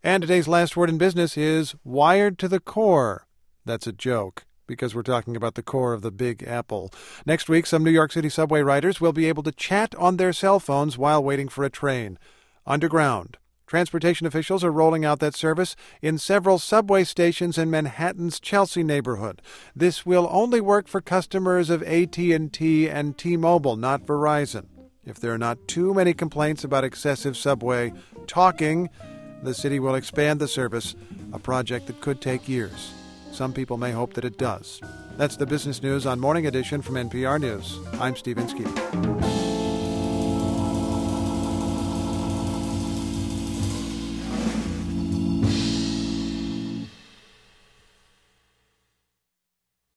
And today's last word in business is wired to the core. That's a joke, because we're talking about the core of the Big Apple. Next week, some New York City subway riders will be able to chat on their cell phones while waiting for a train. Underground. Transportation officials are rolling out that service in several subway stations in Manhattan's Chelsea neighborhood. This will only work for customers of AT&T and T-Mobile, not Verizon. If there are not too many complaints about excessive subway talking, the city will expand the service, a project that could take years. Some people may hope that it does. That's the business news on Morning Edition from NPR News. I'm Steve Inskeep.